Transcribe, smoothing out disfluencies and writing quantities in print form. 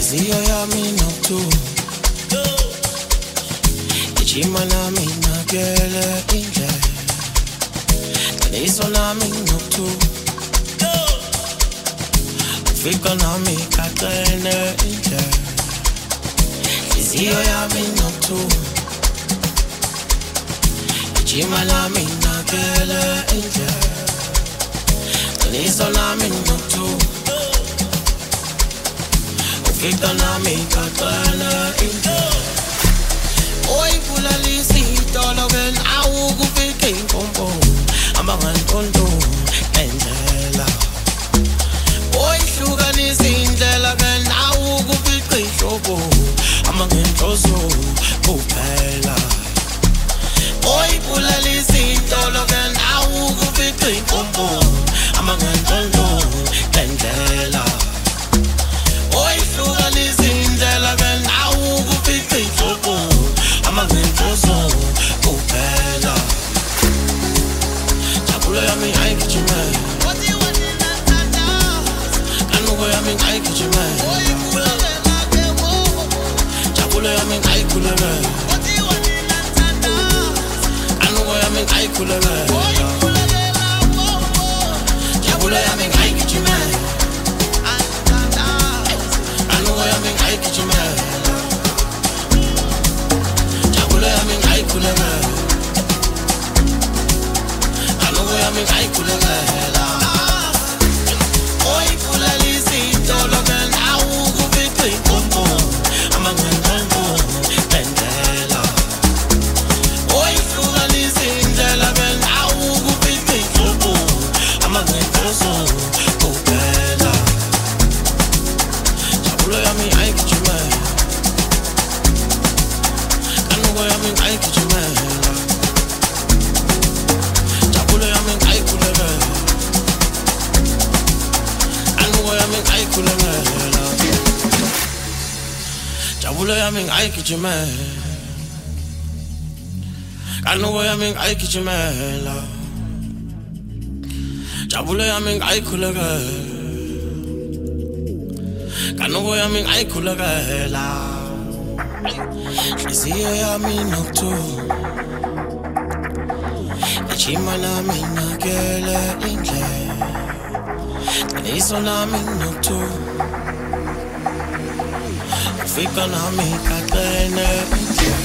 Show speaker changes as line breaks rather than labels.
Zio ya mina tu Ichima na mina gele inje Kaniso na mina tu Fika na mi katene inje Zio ya mina tu Ichima na mina gele inje Kaniso na mina tu Fika na mi katene inje Oi pula lisito logen au kufika inkombo Amangantondo endlela Oi hluka nizindlela gen au kufika ishobo Amangentozo kuphela Oi pula lisito logen au kufika inkombo Amangantondo endlela Oi hluka nizindlela gen au kufika ishobo Amangentozo kuphela Jabulo yami ayigijime What do you want in that dance? Kanuko yami ayigijime Jabulo yami ayikhuleke What do you want in that dance? Kanuko yami ayikhuleke Jabulo yami ayigijime Kanuko yami ayigijime Jabulo yami ayikhuleke Kanuko yami ayikhuleke Oi pula lisito logen au kufika inkombo Amangentondo endlela Oi hluka nizindlela gen au kufika inkombo Amangentozo kuphela Jabulo yami ayigijime Kanuko yami ayigijime Jabulo yami ayikhuleke Kanuko yami ayikhuleke Jabulo yami ayigijime Kanuko yami ayigijimela Jabulo yami ayikhuleke Kanuko yami ayikhulekela Hliziyo yami noktu Ichima nami nakele inje Kaniso nami noktu Fika nami katene inje